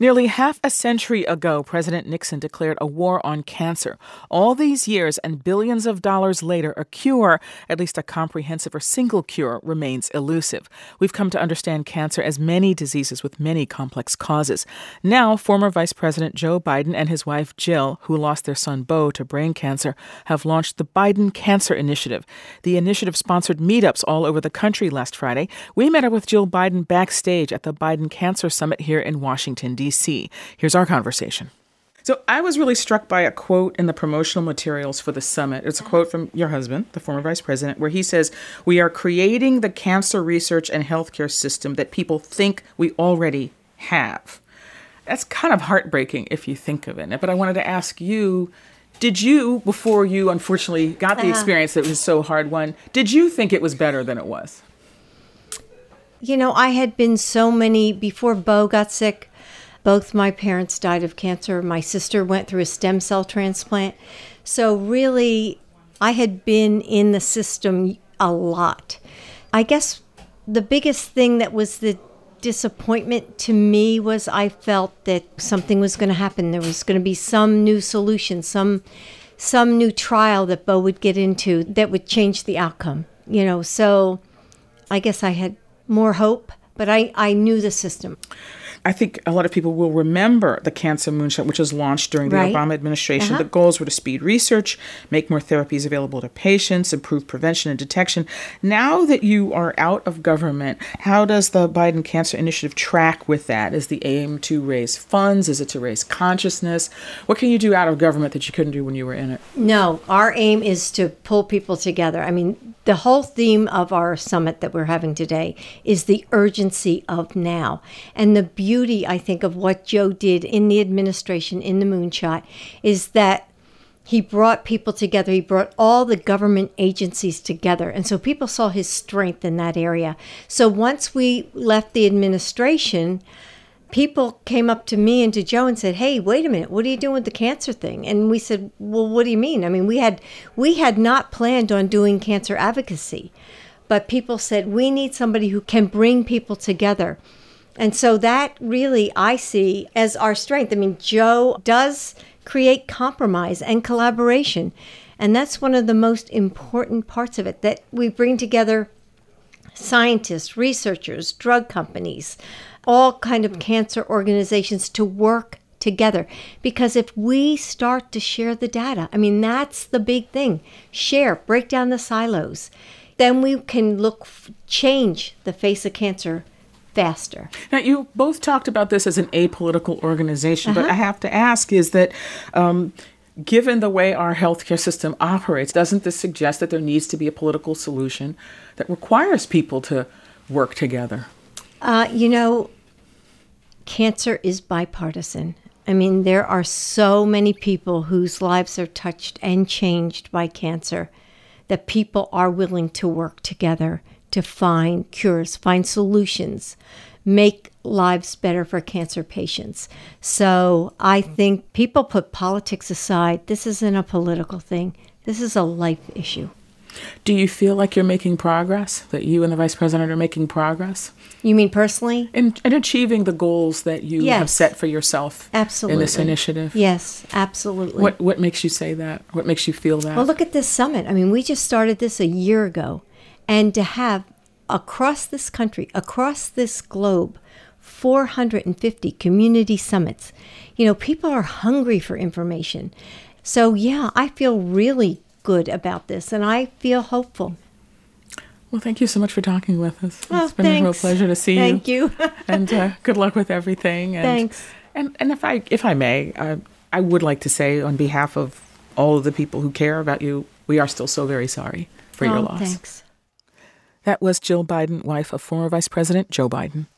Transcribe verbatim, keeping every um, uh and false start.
Nearly half a century ago, President Nixon declared a war on cancer. All these years and billions of dollars later, a cure, at least a comprehensive or single cure, remains elusive. We've come to understand cancer as many diseases with many complex causes. Now, former Vice President Joe Biden and his wife Jill, who lost their son Beau to brain cancer, have launched the Biden Cancer Initiative. The initiative sponsored meetups all over the country last Friday. We met up with Jill Biden backstage at the Biden Cancer Summit here in Washington, D C Here's our conversation. So I was really struck by a quote in the promotional materials for the summit. It's a quote from your husband, the former vice president, where he says, "We are creating the cancer research and healthcare system that people think we already have." That's kind of heartbreaking if you think of it. But I wanted to ask you, did you, before you unfortunately got the uh-huh. experience that was so hard won, did you think it was better than it was? You know, I had been so many, before Beau got sick, both my parents died of cancer. My sister went through a stem cell transplant. So really, I had been in the system a lot. I guess the biggest thing that was the disappointment to me was I felt that something was going to happen. There was going to be some new solution, some some new trial that Beau would get into that would change the outcome. You know, so I guess I had more hope, but I, I knew the system. I think a lot of people will remember the Cancer Moonshot, which was launched during the right. Obama administration. Uh-huh. The goals were to speed research, make more therapies available to patients, improve prevention and detection. Now that you are out of government, how does the Biden Cancer Initiative track with that? Is the aim to raise funds? Is it to raise consciousness? What can you do out of government that you couldn't do when you were in it? No, our aim is to pull people together. I mean, the whole theme of our summit that we're having today is the urgency of now. And the beauty, I think, of what Joe did in the administration, in the Moonshot, is that he brought people together. He brought all the government agencies together. And so people saw his strength in that area. So once we left the administration, people came up to me and to Joe and said, "Hey, wait a minute, what are you doing with the cancer thing?" And we said, "Well, what do you mean?" I mean, we had we had not planned on doing cancer advocacy, but people said, "We need somebody who can bring people together." And so that really I see as our strength. I mean, Joe does create compromise and collaboration, and that's one of the most important parts of it, that we bring together scientists, researchers, drug companies, all kind of cancer organizations to work together. Because if we start to share the data, I mean, that's the big thing. Share, break down the silos. Then we can look, change the face of cancer faster. Now, you both talked about this as an apolitical organization, Uh-huh. but I have to ask is that um, given the way our healthcare system operates, doesn't this suggest that there needs to be a political solution that requires people to work together? Uh, you know, cancer is bipartisan. I mean, there are so many people whose lives are touched and changed by cancer that people are willing to work together to find cures, find solutions, make lives better for cancer patients. So I think people put politics aside. This isn't a political thing. This is a life issue. Do you feel like you're making progress, that you and the vice president are making progress? You mean personally? In, in achieving the goals that you Yes. have set for yourself Absolutely. in this initiative? Yes, absolutely. What what makes you say that? What makes you feel that? Well, look at this summit. I mean, we just started this a year ago. And to have across this country, across this globe, four hundred fifty community summits, you know, people are hungry for information. So, yeah, I feel really good about this, and I feel hopeful. Well, thank you so much for talking with us. Oh, it's been thanks. a real pleasure to see Thank you. you. And uh, good luck with everything. And, Thanks. And and if I if I may, uh, I would like to say on behalf of all of the people who care about you, we are still so very sorry for oh, your loss. Thanks. That was Jill Biden, wife of former Vice President Joe Biden.